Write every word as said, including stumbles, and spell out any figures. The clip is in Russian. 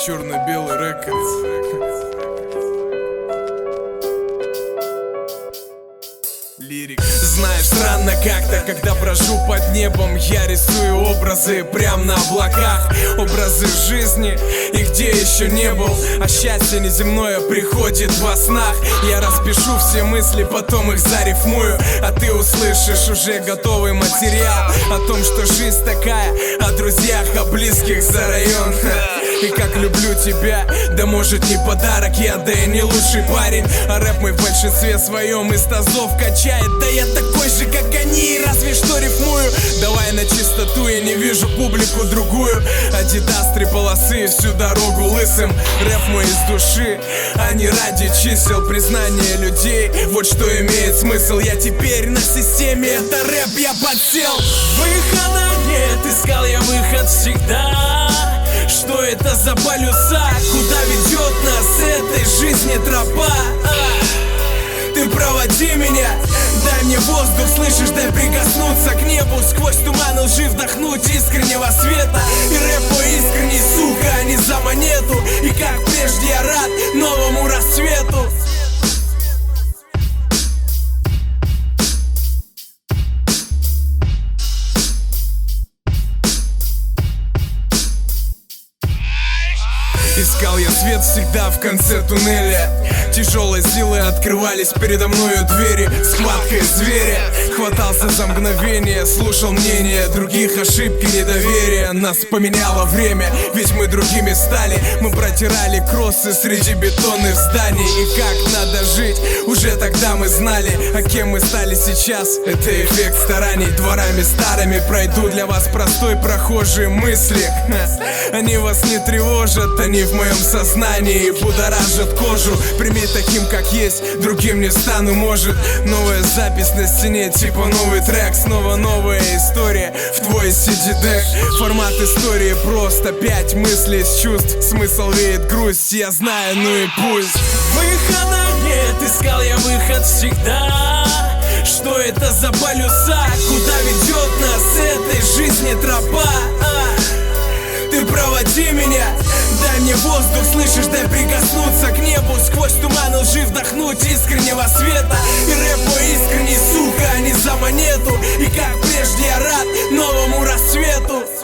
Черно-белый рекордс. Лирик. Знаешь, странно как-то, когда брожу под небом, я рисую образы прям на облаках. Образы жизни, и где еще не был. А счастье неземное приходит во снах. Я распишу все мысли, потом их зарифмую. А ты услышишь уже готовый материал о том, что жизнь такая, о друзьях, о близких за район. И как люблю тебя, да может не подарок я, да и не лучший парень. А рэп мой в большинстве своем из тазов качает. Да я такой же, как они, разве что рифмую. Давай на чистоту, я не вижу публику другую. Адидас, три полосы, всю дорогу лысым. Рэп мой из души, а не ради чисел. Признание людей, вот что имеет смысл. Я теперь на системе, это рэп, я подсел. Выхода нет, искал я выход всегда. Что это за полюса? Куда ведет нас этой жизни тропа? А, ты проводи меня, дай мне воздух, слышишь, дай прикоснуться к небу. Сквозь туман лжи вдохнуть искреннего света. И рэп мой искренний, сука, а не за монету. И как прежде я рад новому рассвету. Искал я свет всегда в конце туннеля. Тяжелые силы открывались передо мною двери. Схваткой зверя хватался за мгновение. Слушал мнение других, ошибки, недоверие. Нас поменяло время, ведь мы другими стали. Мы протирали кроссы среди бетонных зданий. И как надо жить, уже тогда мы знали. А кем мы стали сейчас, это эффект стараний. Дворами старыми пройду для вас простой прохожие мысли. Они вас не тревожат, они в моем сознании будоражат кожу. Прими таким, как есть, другим не стану, может. Новая запись на стене, типа новый трек. Снова новая история в твой си ди-дек. Формат истории просто пять мыслей с чувств. Смысл веет грусть, я знаю, ну и пусть. Выхода нет, искал я выход всегда. Что это за полюса? Куда ведет нас этой жизни тропа? А, ты проводи меня, дай мне воздух, слышишь, дай прикоснуться к небу. Сквозь туман лжи вдохнуть искреннего света. И рэп мой искренний, сука, а не за монету. И как прежде я рад новому рассвету.